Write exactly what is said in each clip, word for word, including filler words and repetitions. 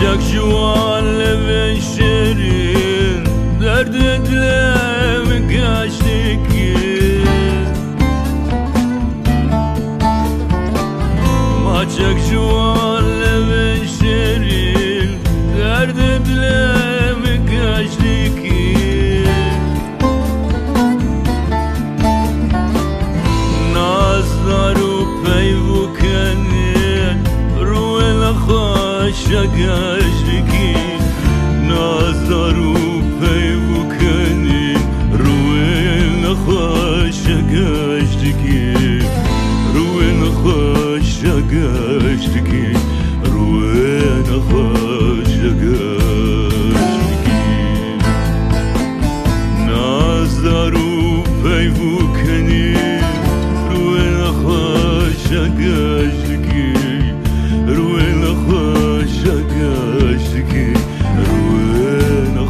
Çak jwan levin şerin derd edlem kaçtiki Maçak jwan levin şerin derd edlem kaçtiki Nazdaru peyvu kenin ruel خاشگشتگی نازدارو پیو کنی روی نخاشگشتگی روی نخاشگشتگی روی نخاشگشتگی نازدارو پیو کنی روی نخاشگشتگی روی نخاشگشتگی روی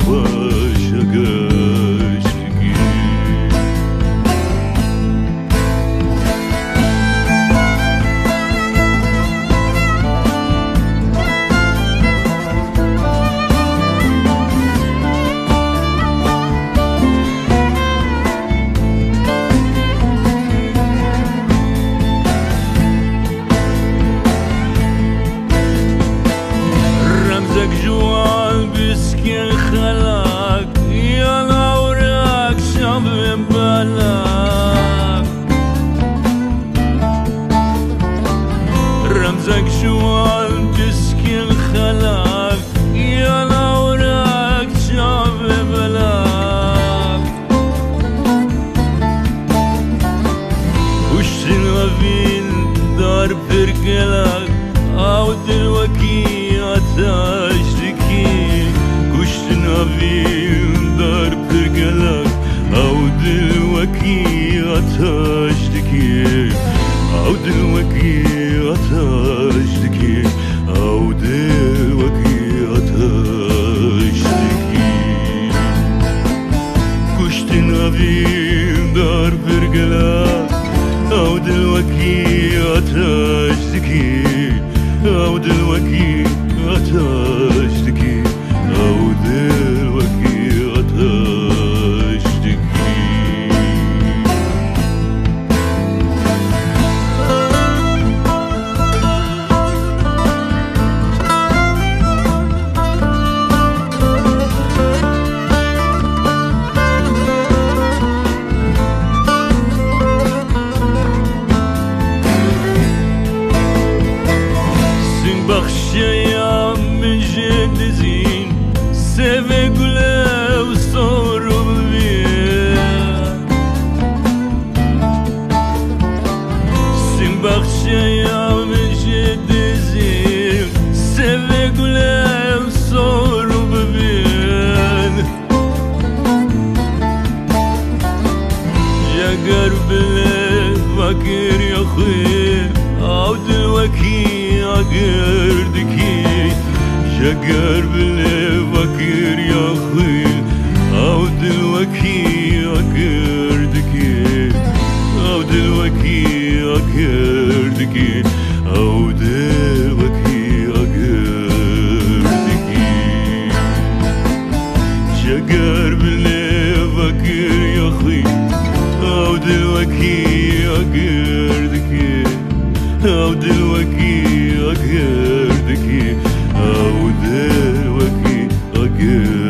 نخاشگشتگی جوان بسكن خلاك يا نورك شاب بلاك رمزك جوان بسكن خلاك يا نورك شاب بلاك وشتن غفين دار برقلاك او دلوكي تشتكي كشت نبيل دار برقلك او دلوكي تشتكي او دلوكي تشتكي او دلوكي تشتكي كشت نبيل دار برقلك او دلوكي تشتكي او دلوكي تشتكي أو دلوكي تشتكي Sin bakşaya جدزين سيفي قلو صورو بيه سين بخشايا من جدزين سيفي قلو صورو بيه يا قرب فاكر يا خير عود الوكي يا قردكي شقر بالفكر يا خيل او دلوكي اكردكي او دلوكي اكردكي او دلوكي اكردكي شقر بالفكر يا خيل او دلوكي اكردكي او دلوكي اكردكي او دلوكي اكردكي